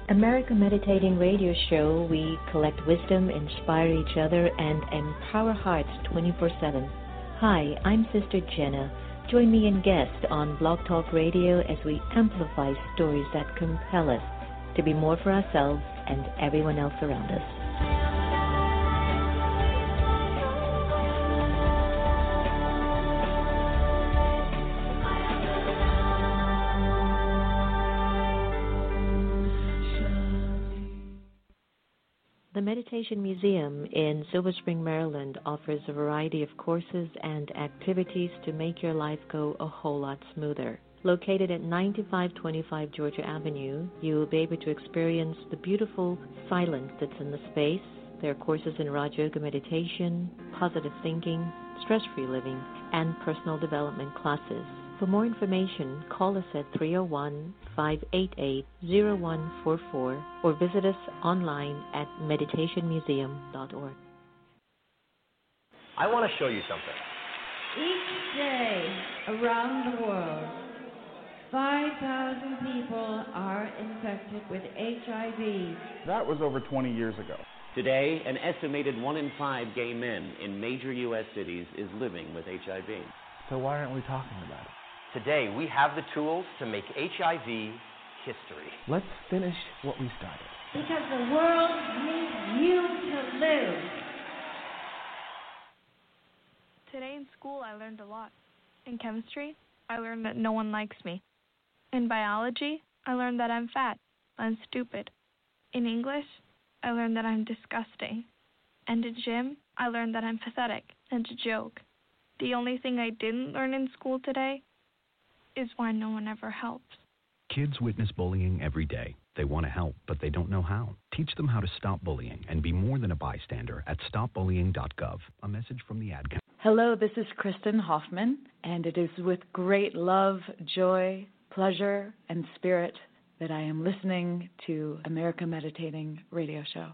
America Meditating Radio Show, we collect wisdom, inspire each other, and empower hearts 24/7. Hi, I'm Sister Jenna. Join me and guest on Blog Talk Radio as we amplify stories that compel us to be more for ourselves and everyone else around us. The Meditation Museum in Silver Spring, Maryland offers a variety of courses and activities to make your life go a whole lot smoother. Located at 9525 Georgia Avenue, you will be able to experience the beautiful silence that's in the space. There are courses in Raja Yoga meditation, positive thinking, stress-free living, and personal development classes. For more information, call us at 301-588-0144 or visit us online at meditationmuseum.org. I want to show you something. Each day around the world, 5,000 people are infected with HIV. That was over 20 years ago. Today, an estimated 1 in 5 gay men in major U.S. cities is living with HIV. So why aren't we talking about it? Today, we have the tools to make HIV history. Let's finish what we started. Because the world needs you to live. Today in school, I learned a lot. In chemistry, I learned that no one likes me. In biology, I learned that I'm fat and stupid. In English, I learned that I'm disgusting. And in gym, I learned that I'm pathetic and a joke. The only thing I didn't learn in school today is why no one ever helps. Kids witness bullying every day. They want to help, but they don't know how. Teach them how to stop bullying and be more than a bystander at stopbullying.gov. A message from the ad. Hello, this is Kristen Hoffman, and it is with great love, joy, pleasure, and spirit that I am listening to America Meditating Radio Show.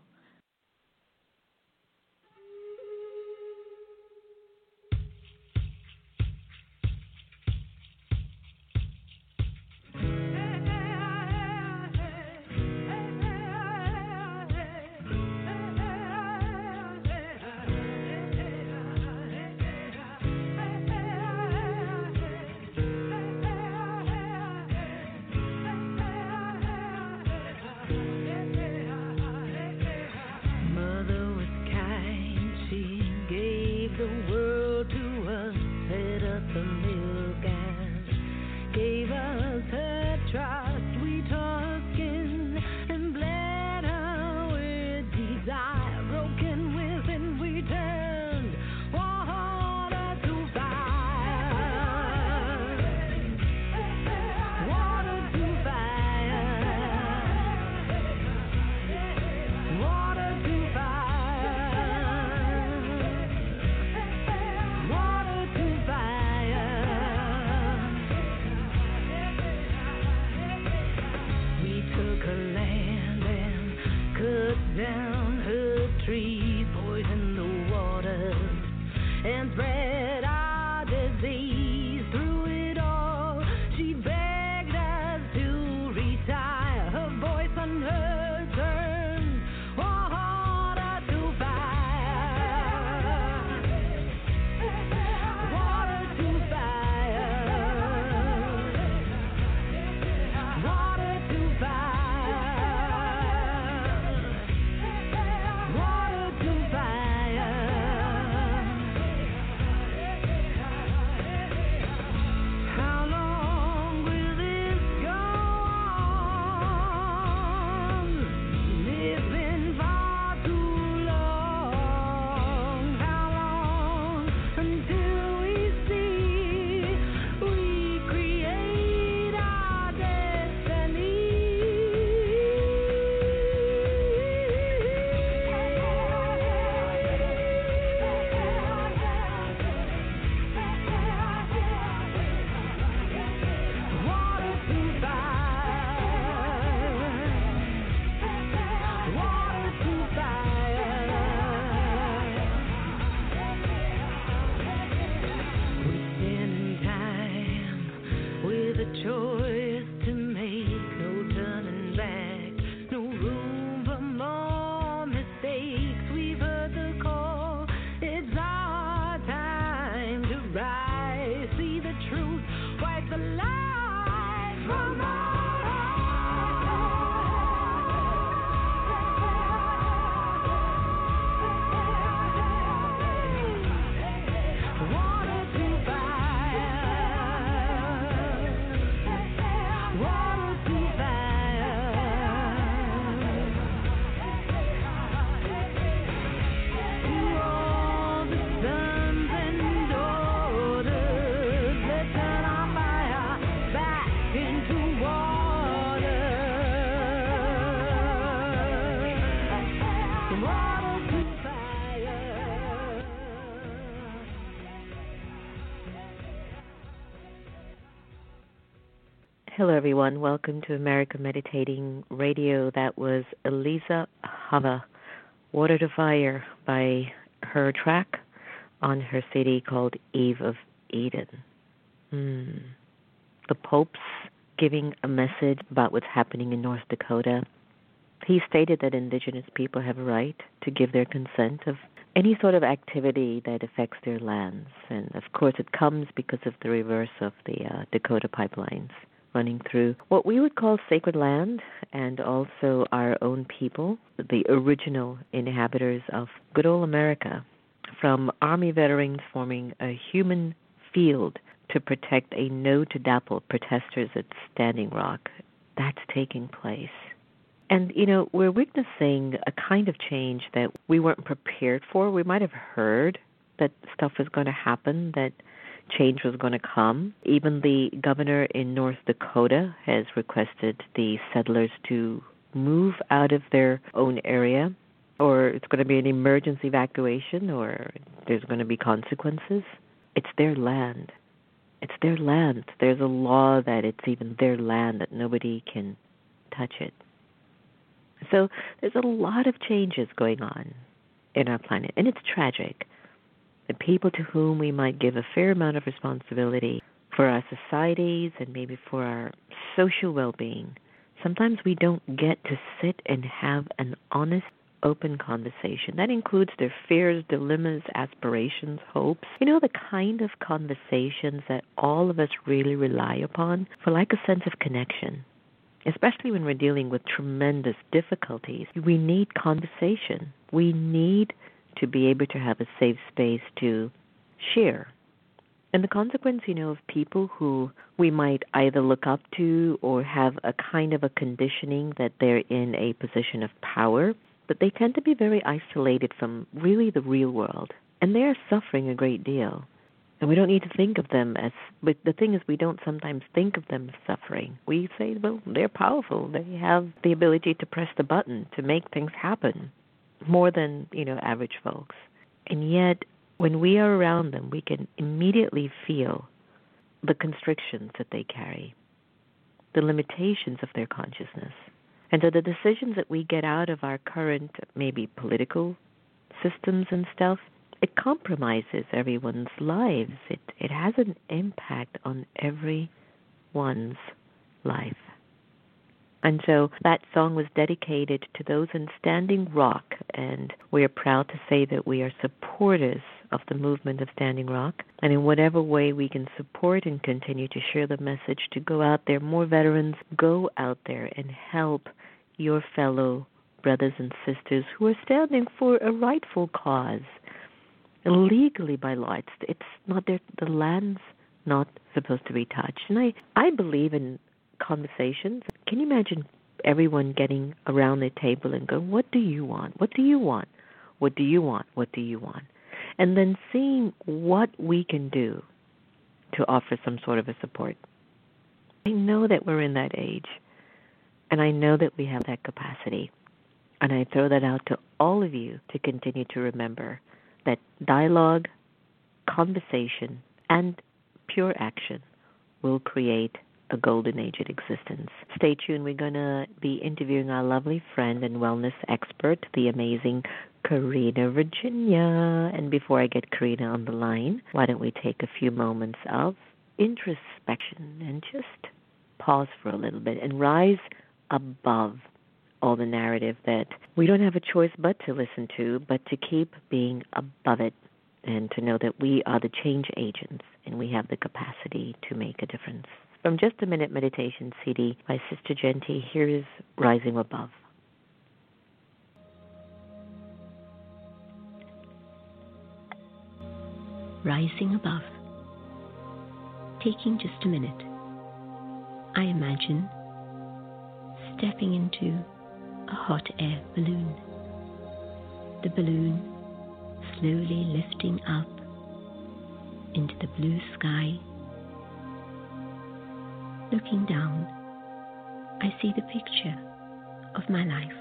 Hello, everyone. Welcome to America Meditating Radio. That was Eliza Hava, Water to Fire, by her track on her CD called Eve of Eden. The Pope's giving a message about what's happening in North Dakota. He stated that indigenous people have a right to give their consent of any sort of activity that affects their lands. And, of course, it comes because of the reverse of the Dakota pipelines running through what we would call sacred land, and also our own people, the original inhabitants of good old America, from Army veterans forming a human field to protect a no to DAPL protesters at Standing Rock. That's taking place. And, we're witnessing a kind of change that we weren't prepared for. We might have heard that stuff was going to happen, that change was going to come. Even the governor in North Dakota has requested the settlers to move out of their own area, or it's going to be an emergency evacuation, or there's going to be consequences. It's their land. It's their land. There's a law that it's even their land, that nobody can touch it. So there's a lot of changes going on in our planet, and it's tragic. The people to whom we might give a fair amount of responsibility for our societies and maybe for our social well-being, sometimes we don't get to sit and have an honest, open conversation. That includes their fears, dilemmas, aspirations, hopes. The kind of conversations that all of us really rely upon for like a sense of connection. Especially when we're dealing with tremendous difficulties, we need conversation. We need to be able to have a safe space to share. And the consequence, of people who we might either look up to or have a kind of a conditioning that they're in a position of power, but they tend to be very isolated from really the real world. And they are suffering a great deal. And we don't need to think of them as, but the thing is, we don't sometimes think of them as suffering. We say, well, they're powerful. They have the ability to press the button to make things happen more than, average folks. And yet, when we are around them, we can immediately feel the constrictions that they carry, the limitations of their consciousness. And so the decisions that we get out of our current, maybe political systems and stuff, it compromises everyone's lives. It has an impact on everyone's life. And so that song was dedicated to those in Standing Rock, and we are proud to say that we are supporters of the movement of Standing Rock, and in whatever way we can support and continue to share the message to go out there, more veterans, go out there and help your fellow brothers and sisters who are standing for a rightful cause. Legally by law, it's not the land's not supposed to be touched. And I believe in conversations. Can you imagine everyone getting around the table and going, what do you want? What do you want? What do you want? What do you want? And then seeing what we can do to offer some sort of a support. I know that we're in that age, and I know that we have that capacity. And I throw that out to all of you to continue to remember that dialogue, conversation, and pure action will create a golden age of existence. Stay tuned. We're going to be interviewing our lovely friend and wellness expert, the amazing Karina Virginia. And before I get Karina on the line, why don't we take a few moments of introspection and just pause for a little bit and rise above all the narrative that we don't have a choice but to listen to, but to keep being above it and to know that we are the change agents and we have the capacity to make a difference. From Just a Minute Meditation CD by Sister Genty, here is Rising Above. Rising above. Taking just a minute. I imagine stepping into a hot air balloon. The balloon slowly lifting up into the blue sky. Looking down, I see the picture of my life.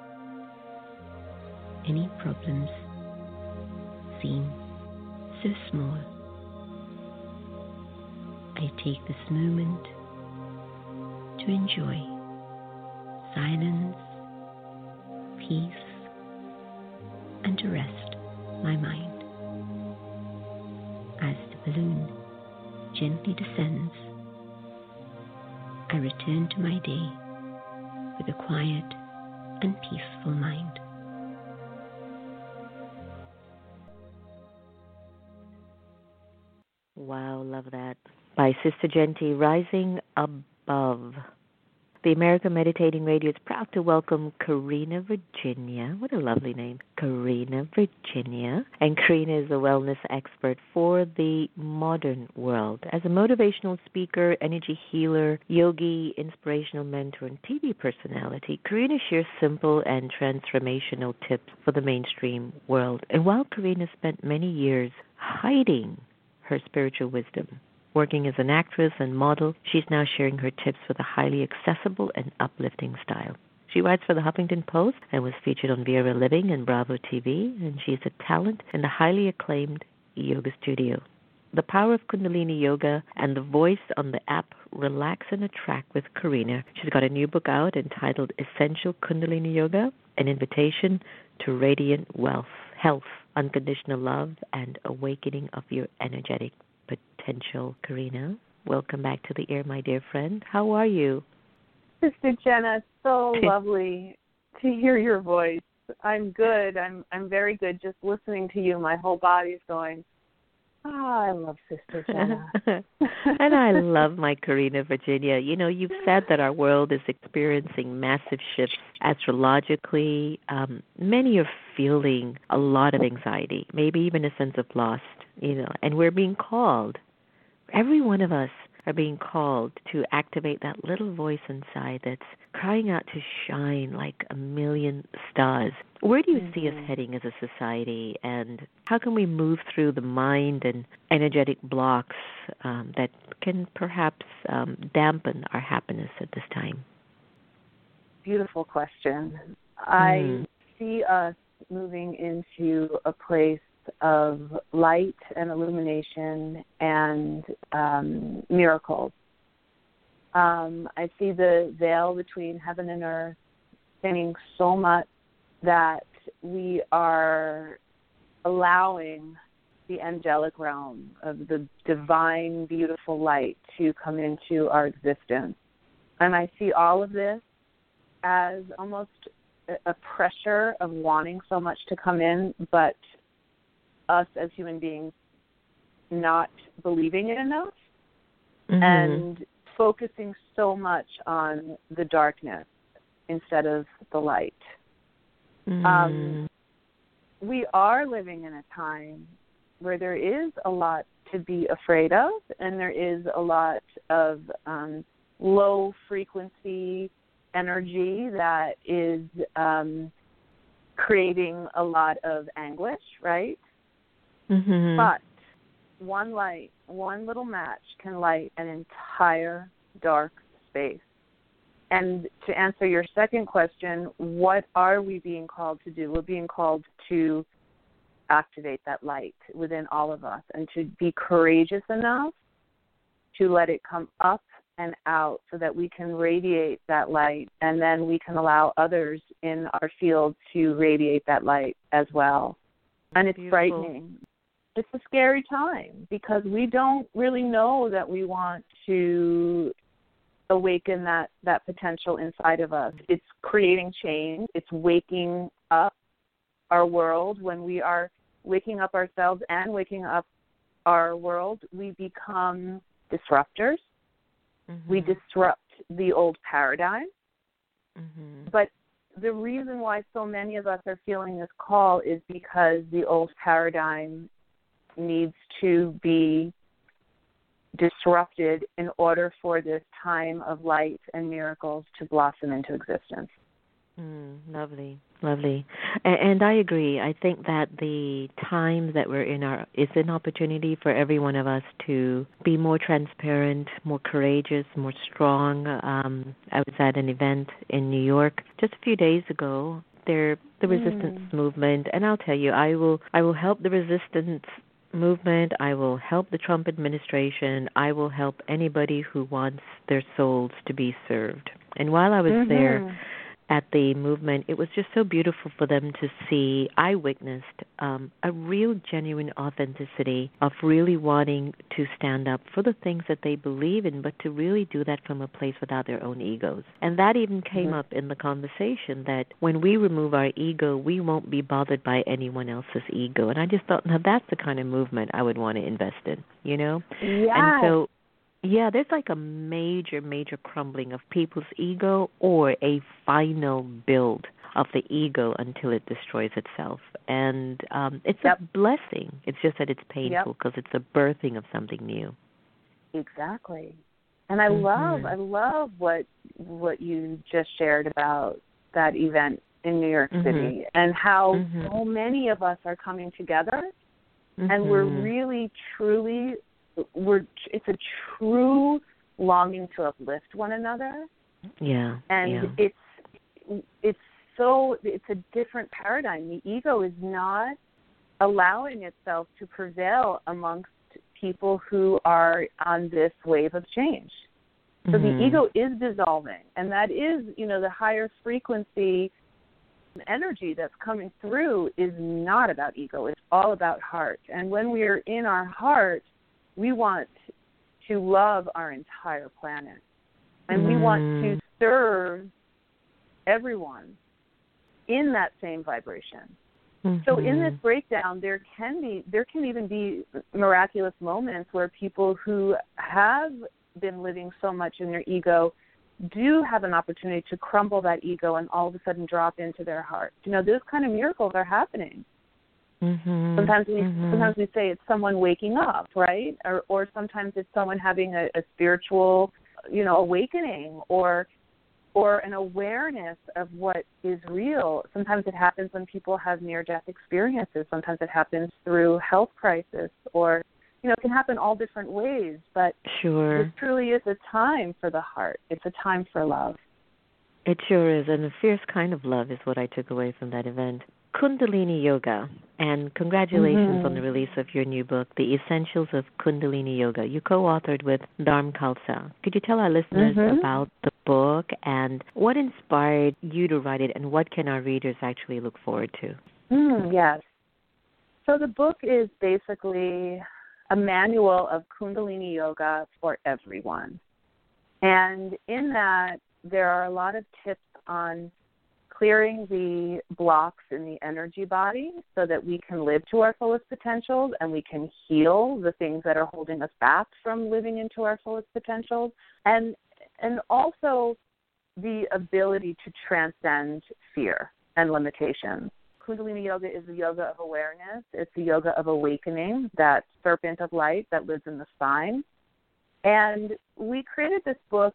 Any problems seem so small. I take this moment to enjoy silence, peace, and to rest my mind. As the balloon gently descends, I return to my day with a quiet and peaceful mind. Wow, love that. By Sister Genty, Rising Above. The American Meditating Radio is proud to welcome Karina Virginia. What a lovely name. Karina Virginia. And Karina is a wellness expert for the modern world. As a motivational speaker, energy healer, yogi, inspirational mentor, and TV personality, Karina shares simple and transformational tips for the mainstream world. And while Karina spent many years hiding her spiritual wisdom, working as an actress and model, she's now sharing her tips with a highly accessible and uplifting style. She writes for the Huffington Post and was featured on Vera Living and Bravo TV, and she's a talent in the highly acclaimed yoga studio. The power of Kundalini Yoga and the voice on the app Relax and Attract with Karina. She's got a new book out entitled Essential Kundalini Yoga, an invitation to radiant wealth, health, unconditional love, and awakening of your energetic potential. Karina, welcome back to the air, my dear friend. How are you? Sister Jenna, so lovely to hear your voice. I'm good. I'm very good. Just listening to you, my whole body's going, I love Sister Jenna. And I love my Karina Virginia. You know, you've said that our world is experiencing massive shifts astrologically. Many are feeling a lot of anxiety, maybe even a sense of loss, and we're being called. Every one of us are being called to activate that little voice inside that's crying out to shine like a million stars. Where do you see us heading as a society, and how can we move through the mind and energetic blocks that can perhaps dampen our happiness at this time? Beautiful question. I see us moving into a place of light and illumination and miracles. I see the veil between heaven and earth thinning so much that we are allowing the angelic realm of the divine, beautiful light to come into our existence. And I see all of this as almost a pressure of wanting so much to come in, but us as human beings not believing it enough and focusing so much on the darkness instead of the light. We are living in a time where there is a lot to be afraid of, and there is a lot of low frequency energy that is creating a lot of anguish, right? But one light, one little match can light an entire dark space. And to answer your second question, what are we being called to do? We're being called to activate that light within all of us and to be courageous enough to let it come up and out so that we can radiate that light, and then we can allow others in our field to radiate that light as well. And it's frightening. It's a scary time because we don't really know that we want to awaken that potential inside of us. It's creating change. It's waking up our world. When we are waking up ourselves and waking up our world, we become disruptors. We disrupt the old paradigm. But the reason why so many of us are feeling this call is because the old paradigm needs to be disrupted in order for this time of light and miracles to blossom into existence. Lovely, lovely. And I agree. I think that the time that we're in is an opportunity for every one of us to be more transparent, more courageous, more strong. I was at an event in New York just a few days ago. The resistance movement, and I'll tell you, I will help the resistance movement. I will help the Trump administration. I will help anybody who wants their souls to be served. And while I was there at the movement, it was just so beautiful for them to see. I witnessed a real genuine authenticity of really wanting to stand up for the things that they believe in, but to really do that from a place without their own egos. And that even came up in the conversation, that when we remove our ego, we won't be bothered by anyone else's ego. And I just thought, now that's the kind of movement I would want to invest in, you know? Yes. And so, yeah, there's like a major, major crumbling of people's ego, or a final build of the ego until it destroys itself. And it's a blessing. It's just that it's painful because it's a birthing of something new. Exactly. And I love what you just shared about that event in New York City, and how so many of us are coming together, and we're really, truly, it's a true longing to uplift one another. Yeah. And it's a different paradigm. The ego is not allowing itself to prevail amongst people who are on this wave of change. So the ego is dissolving, and that is, the higher frequency energy that's coming through is not about ego. It's all about heart. And when we are in our heart, we want to love our entire planet, and we want to serve everyone in that same vibration. So in this breakdown, there can even be miraculous moments where people who have been living so much in their ego do have an opportunity to crumble that ego and all of a sudden drop into their heart. Those kind of miracles are happening. Sometimes we say it's someone waking up, right? Or sometimes it's someone having a spiritual, awakening, or an awareness of what is real. Sometimes it happens when people have near-death experiences. Sometimes it happens through health crisis, or it can happen all different ways. But this truly is a time for the heart. It's a time for love. It sure is, and a fierce kind of love is what I took away from that event. Kundalini Yoga, and congratulations on the release of your new book, The Essentials of Kundalini Yoga. You co-authored with Dharm Khalsa. Could you tell our listeners about the book and what inspired you to write it, and what can our readers actually look forward to? Yes. So the book is basically a manual of Kundalini Yoga for everyone. And in that, there are a lot of tips on clearing the blocks in the energy body so that we can live to our fullest potential, and we can heal the things that are holding us back from living into our fullest potential, and also the ability to transcend fear and limitations. Kundalini Yoga is the yoga of awareness. It's the yoga of awakening, that serpent of light that lives in the spine. And we created this book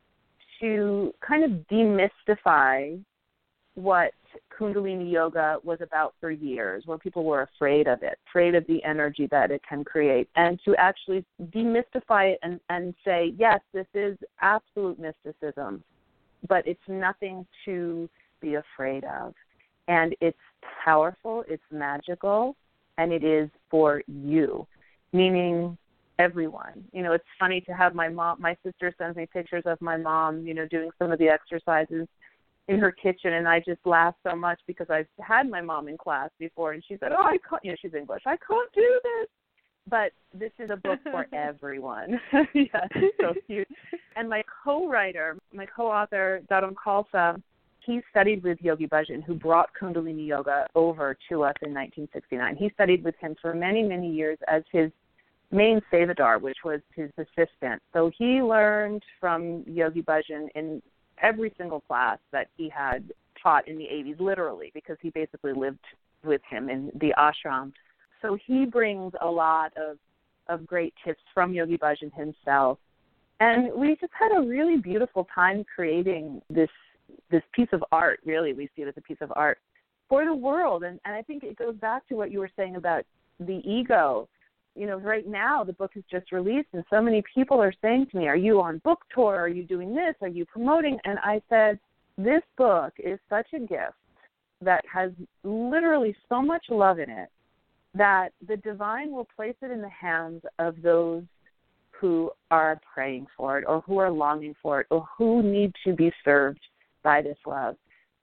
to kind of demystify what Kundalini Yoga was about for years, where people were afraid of it, afraid of the energy that it can create, and to actually demystify it and say, yes, this is absolute mysticism, but it's nothing to be afraid of. And it's powerful, it's magical, and it is for you, meaning everyone. It's funny to have my sister sends me pictures of my mom, doing some of the exercises in her kitchen, and I just laugh so much because I've had my mom in class before, and she said, I can't, she's English, I can't do this. But this is a book for everyone. Yeah, it's so cute. And my co-author, Dharm Khalsa, he studied with Yogi Bhajan, who brought Kundalini Yoga over to us in 1969. He studied with him for many, many years as his main Sevadar, which was his assistant. So he learned from Yogi Bhajan in every single class that he had taught in the 80s, literally, because he basically lived with him in the ashram. So he brings a lot of great tips from Yogi Bhajan himself. And we just had a really beautiful time creating this piece of art, really. We see it as a piece of art for the world. And I think it goes back to what you were saying about the ego. Right now the book is just released, and so many people are saying to me, are you on book tour? Are you doing this? Are you promoting? And I said, this book is such a gift that has literally so much love in it that the divine will place it in the hands of those who are praying for it or who are longing for it or who need to be served by this love.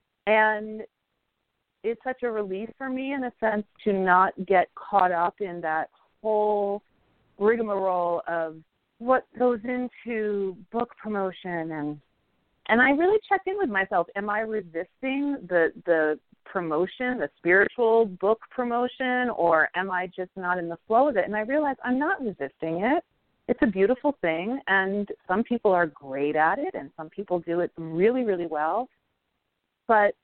And it's such a relief for me, in a sense, to not get caught up in that whole rigmarole of what goes into book promotion. And I really check in with myself. Am I resisting the promotion, the spiritual book promotion, or am I just not in the flow of it? And I realize I'm not resisting it. It's a beautiful thing, and some people are great at it, and some people do it really, really well. But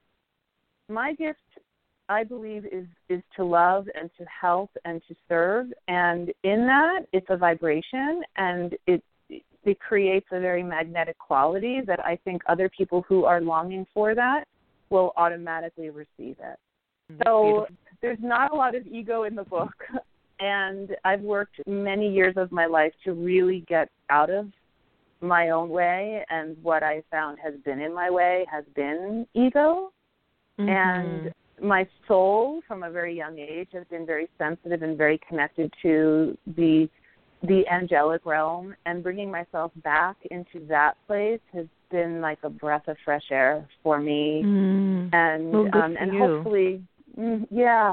my gift, I believe, is to love and to help and to serve. And in that, it's a vibration, and it creates a very magnetic quality that I think other people who are longing for that will automatically receive it. So there's not a lot of ego in the book. And I've worked many years of my life to really get out of my own way, and what I found has been in my way has been ego. Mm-hmm. And my soul, from a very young age, has been very sensitive and very connected to the angelic realm, and bringing myself back into that place has been like a breath of fresh air for me. And hopefully, yeah.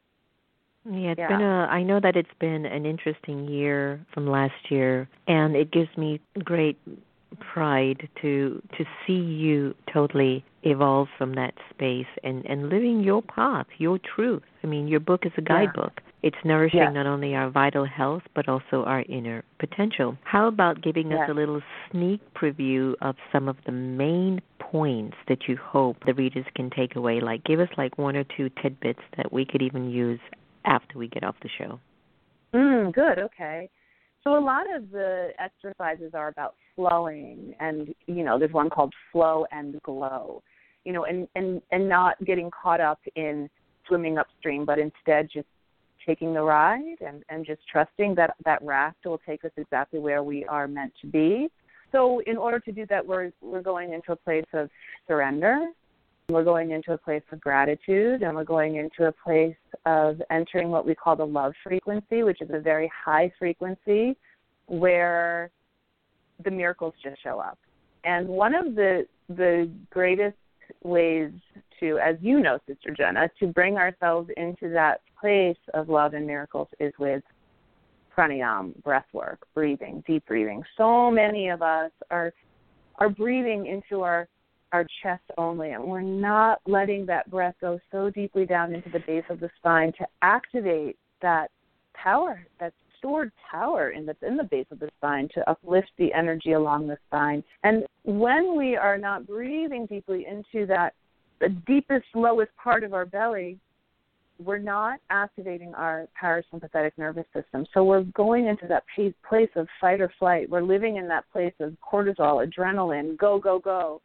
Yeah, it's been I know that it's been an interesting year from last year, and it gives me great pride to see you totally evolve from that space and living your path, your truth. I mean, your book is a guidebook. It's nourishing not only our vital health, but also our inner potential. How about giving us a little sneak preview of some of the main points that you hope the readers can take away? Like, give us like one or two tidbits that we could even use after we get off the show. Good, okay. So a lot of the exercises are about flowing, and, there's one called Flow and Glow, and not getting caught up in swimming upstream, but instead just taking the ride and just trusting that raft will take us exactly where we are meant to be. So in order to do that, we're going into a place of surrender. We're going into a place of gratitude, and we're going into a place of entering what we call the love frequency, which is a very high frequency where the miracles just show up. And one of the greatest ways to, as you know, Sister Jenna, to bring ourselves into that place of love and miracles is with pranayama, breath work, breathing, deep breathing. So many of us are breathing into our chest only, and we're not letting that breath go so deeply down into the base of the spine to activate that power, that stored power in the base of the spine, to uplift the energy along the spine. And when we are not breathing deeply into that, the deepest, lowest part of our belly, we're not activating our parasympathetic nervous system. So we're going into that place of fight or flight. We're living in that place of cortisol, adrenaline, go, go, go.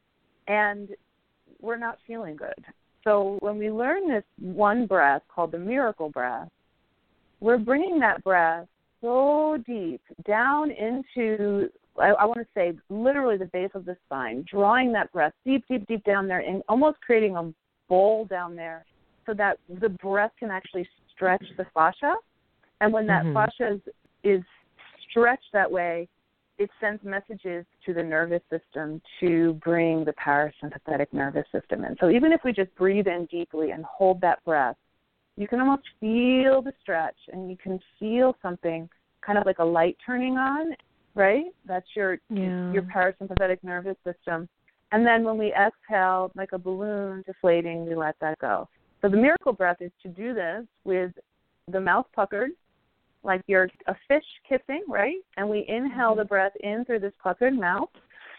And we're not feeling good. So when we learn this one breath called the miracle breath, we're bringing that breath so deep down into, I want to say, literally the base of the spine, drawing that breath deep, deep, deep down there, and almost creating a bowl down there so that the breath can actually stretch the fascia. And when that fascia is stretched that way, it sends messages to the nervous system to bring the parasympathetic nervous system in. So even if we just breathe in deeply and hold that breath, you can almost feel the stretch, and you can feel something kind of like a light turning on, right? That's your parasympathetic nervous system. And then when we exhale, like a balloon deflating, we let that go. So the miracle breath is to do this with the mouth puckered, like you're a fish kissing, right? And we inhale the breath in through this puckered mouth,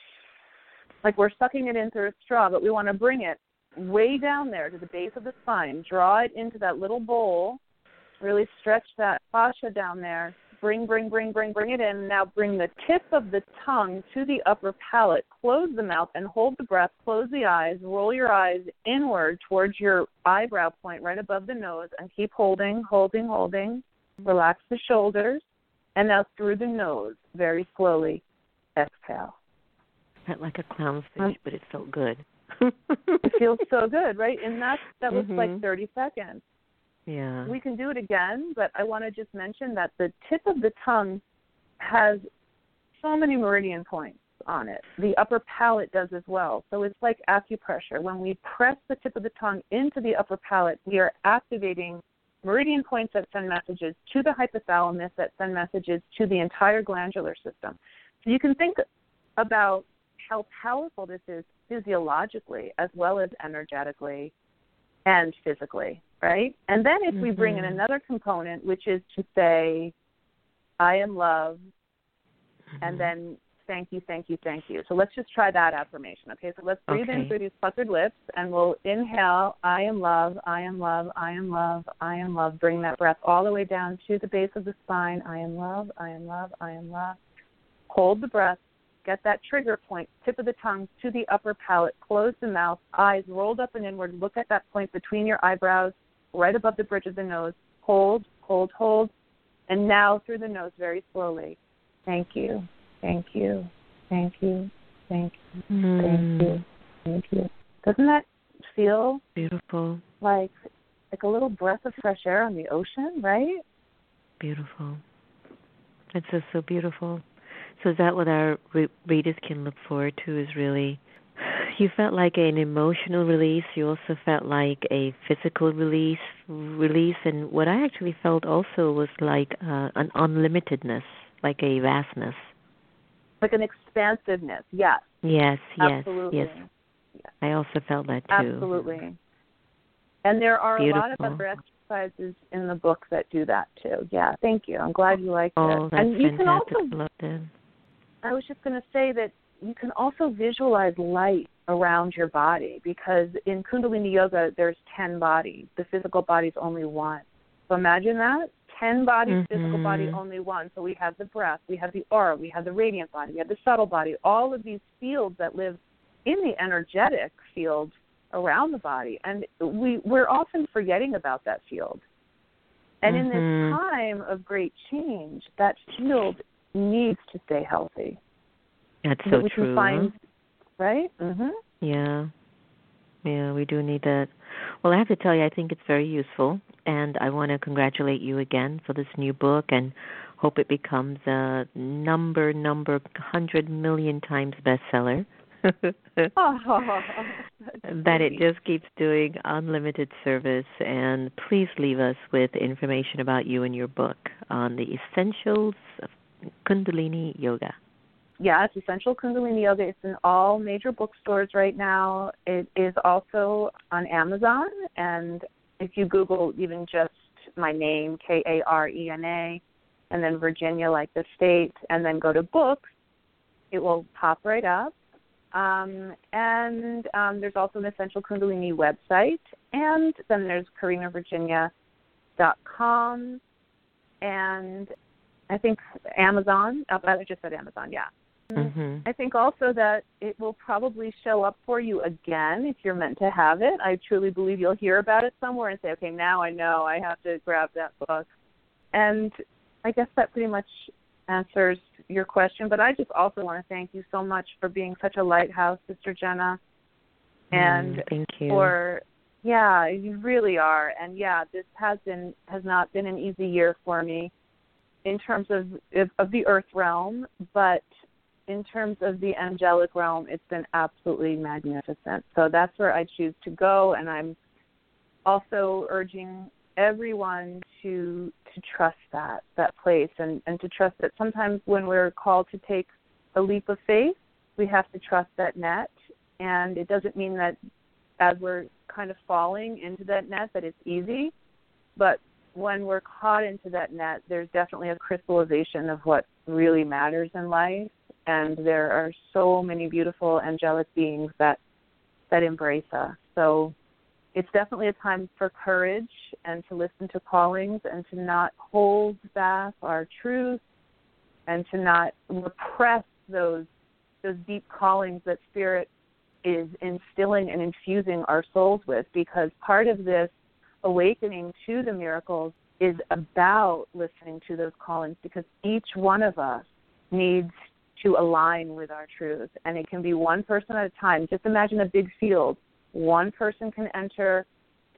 like we're sucking it in through a straw, but we want to bring it way down there to the base of the spine, draw it into that little bowl, really stretch that fascia down there, bring it in. Now bring the tip of the tongue to the upper palate, close the mouth and hold the breath, close the eyes, roll your eyes inward towards your eyebrow point right above the nose, and keep holding. Relax the shoulders, and now through the nose, very slowly, exhale. Not like a clownfish, but it felt good. It feels so good, right? And that was like 30 seconds. Yeah. We can do it again, but I want to just mention that the tip of the tongue has so many meridian points on it. The upper palate does as well. So it's like acupressure. When we press the tip of the tongue into the upper palate, we are activating meridian points that send messages to the hypothalamus, that send messages to the entire glandular system. So you can think about how powerful this is physiologically as well as energetically and physically, right? And then if we bring in another component, which is to say, I am love, and then thank you, thank you, thank you. So let's just try that affirmation, okay? So let's breathe in through these puckered lips, and we'll inhale, I am love, I am love, I am love, I am love. Bring that breath all the way down to the base of the spine. I am love, I am love, I am love. Hold the breath. Get that trigger point, tip of the tongue to the upper palate. Close the mouth, eyes rolled up and inward. Look at that point between your eyebrows, right above the bridge of the nose. Hold, hold, hold. And now through the nose very slowly. Thank you, thank you, thank you, thank you, thank you, thank you. Doesn't that feel beautiful? Like a little breath of fresh air on the ocean, right? Beautiful. It's just so beautiful. So is that what our readers can look forward to, is really, you felt like an emotional release, you also felt like a physical release, and what I actually felt also was like an unlimitedness, like a vastness. Like an expansiveness, yes. Yes, absolutely. Yes. I also felt that too. Absolutely. And there are Beautiful. A lot of other exercises in the book that do that too. Yeah, thank you. I'm glad you liked it. Oh, that's and you fantastic. Can also, I loved it. I was just going to say that you can also visualize light around your body, because in Kundalini Yoga, there's 10 bodies. The physical body is only one. So imagine that. 10 bodies, physical body, only one. So we have the breath, we have the aura, we have the radiant body, we have the subtle body, all of these fields that live in the energetic field around the body. And we're often forgetting about that field. And in this time of great change, that field needs to stay healthy. That's so true. Right? Yeah, we do need that. Well, I have to tell you, I think it's very useful, and I want to congratulate you again for this new book, and hope it becomes a number 100 million times bestseller. That it just keeps doing unlimited service. And please leave us with information about you and your book on the essentials of Kundalini Yoga. Yeah, it's Essential Kundalini Yoga. It's in all major bookstores right now. It is also on Amazon, and if you Google even just my name, Karena, and then Virginia, like the state, and then go to books, it will pop right up. And there's also an Essential Kundalini website, and then there's KarenaVirginia.com, and I think Amazon. I just said Amazon, yeah. I think also that it will probably show up for you again if you're meant to have it. I truly believe you'll hear about it somewhere and say, okay, now I know I have to grab that book. And I guess that pretty much answers your question. But I just also want to thank you so much for being such a lighthouse, Sister Jenna. And thank you. You really are. And this has not been an easy year for me in terms of the earth realm, but in terms of the angelic realm, it's been absolutely magnificent. So that's where I choose to go, and I'm also urging everyone to trust that place and to trust that sometimes when we're called to take a leap of faith, we have to trust that net. And it doesn't mean that as we're kind of falling into that net that it's easy, but when we're caught into that net, there's definitely a crystallization of what really matters in life. And there are so many beautiful angelic beings that embrace us. So it's definitely a time for courage and to listen to callings and to not hold back our truth and to not repress those deep callings that Spirit is instilling and infusing our souls with, because part of this awakening to the miracles is about listening to those callings, because each one of us needs to align with our truth. And it can be one person at a time. Just imagine a big field. One person can enter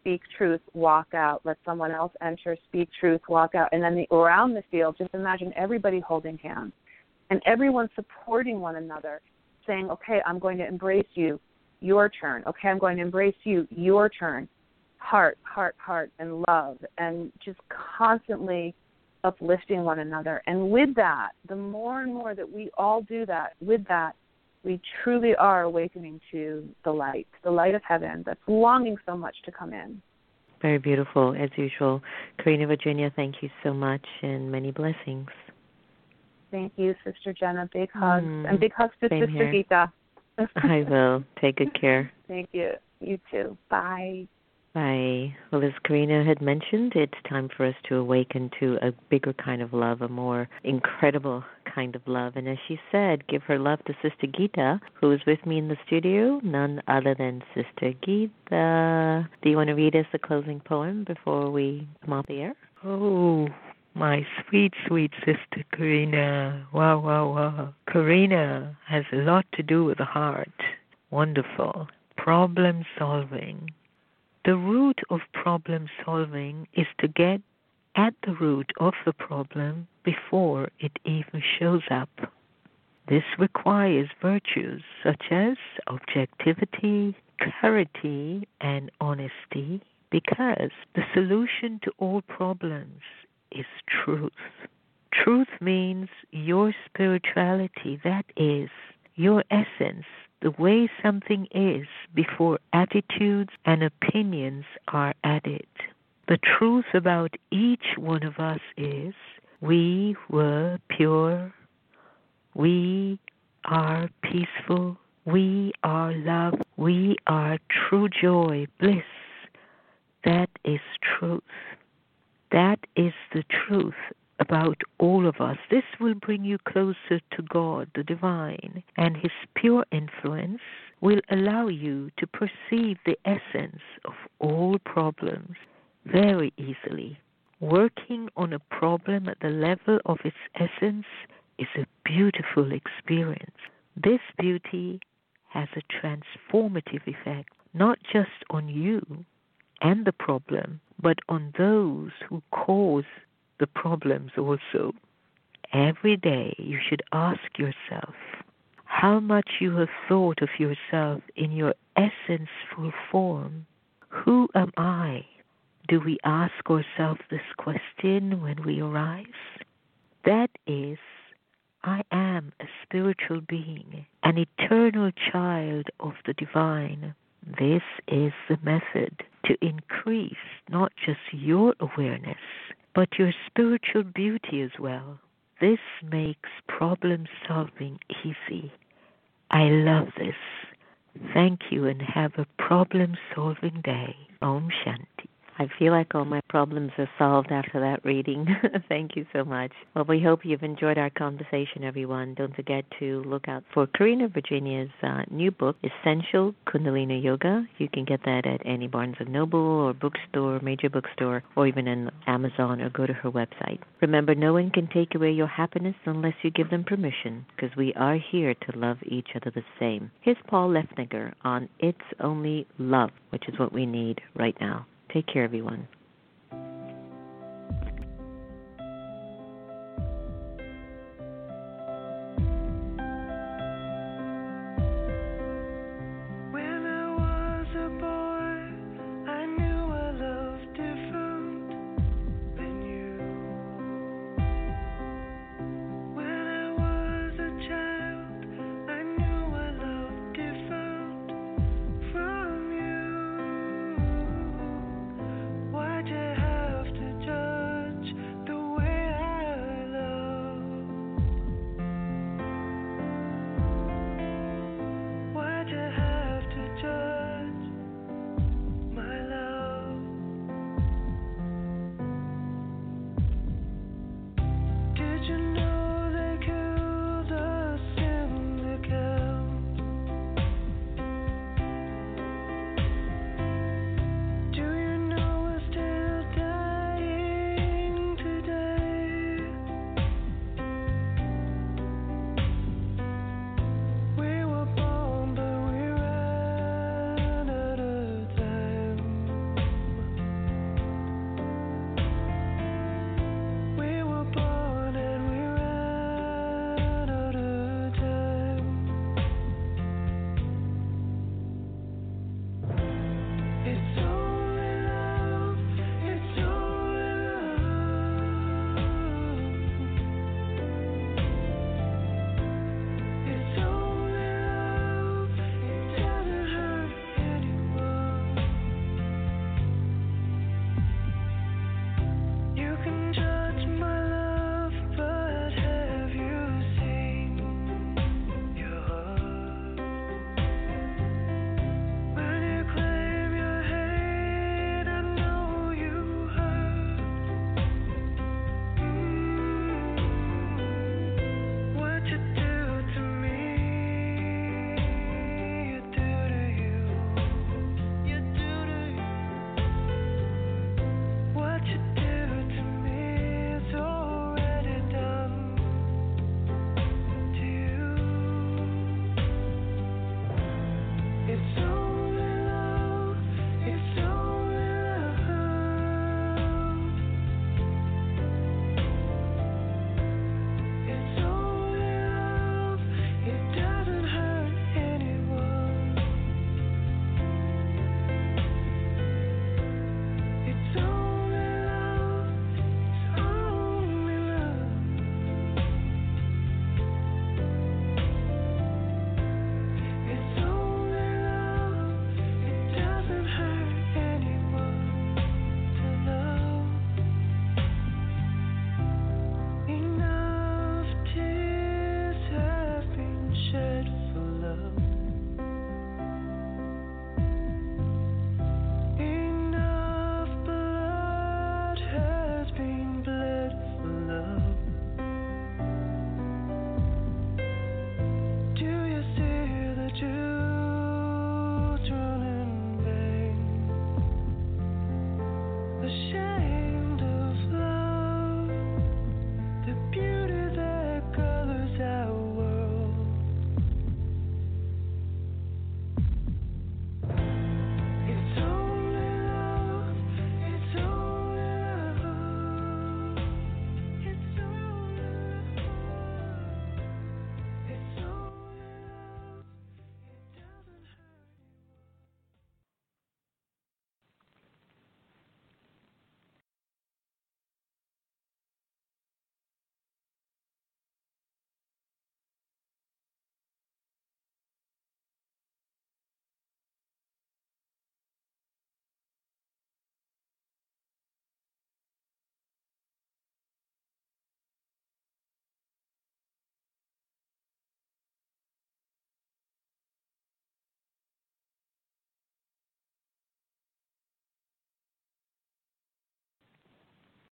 speak truth, walk out. Let someone else enter, speak truth, walk out. And then around the field, just imagine everybody holding hands and everyone supporting one another, saying, okay, I'm going to embrace you, your turn. Okay, I'm going to embrace you, your turn. Heart, heart, heart, and love, and just constantly uplifting one another. And with that, the more and more that we all do that, with that, we truly are awakening to the light of heaven that's longing so much to come in. Very beautiful, as usual. Karina, Virginia, thank you so much, and many blessings. Thank you, Sister Jenna. Big hugs. And big hugs to Same Sister here. Gita. I will. Take good care. Thank you. You too. Bye. Bye. Well, as Karina had mentioned, it's time for us to awaken to a bigger kind of love, a more incredible kind of love. And as she said, give her love to Sister Gita, who is with me in the studio, none other than Sister Gita. Do you want to read us the closing poem before we come off the air? Oh, my sweet, sweet Sister Karina. Wow, wow, wow. Karina has a lot to do with the heart. Wonderful. Problem solving. The root of problem solving is to get at the root of the problem before it even shows up. This requires virtues such as objectivity, clarity, and honesty, because the solution to all problems is truth. Truth means your spirituality, that is, your essence, the way something is before attitudes and opinions are added. The truth about each one of us is we were pure, we are peaceful, we are love, we are true joy, bliss. That is truth. That is the truth about all of us. This will bring you closer to God, the divine, and His pure influence will allow you to perceive the essence of all problems very easily. Working on a problem at the level of its essence is a beautiful experience. This beauty has a transformative effect, not just on you and the problem, but on those who cause the problems also. Every day you should ask yourself how much you have thought of yourself in your essence-full form. Who am I? Do we ask ourselves this question when we arise? That is, I am a spiritual being, an eternal child of the divine. This is the method to increase not just your awareness, but your spiritual beauty as well. This makes problem solving easy. I love this. Thank you and have a problem solving day. Om Shanti. I feel like all my problems are solved after that reading. Thank you so much. Well, we hope you've enjoyed our conversation, everyone. Don't forget to look out for Karina Virginia's new book, Essential Kundalini Yoga. You can get that at any Barnes & Noble or bookstore, major bookstore, or even on Amazon, or go to her website. Remember, no one can take away your happiness unless you give them permission, because we are here to love each other the same. Here's Paul Lefniger on It's Only Love, which is what we need right now. Take care, everyone.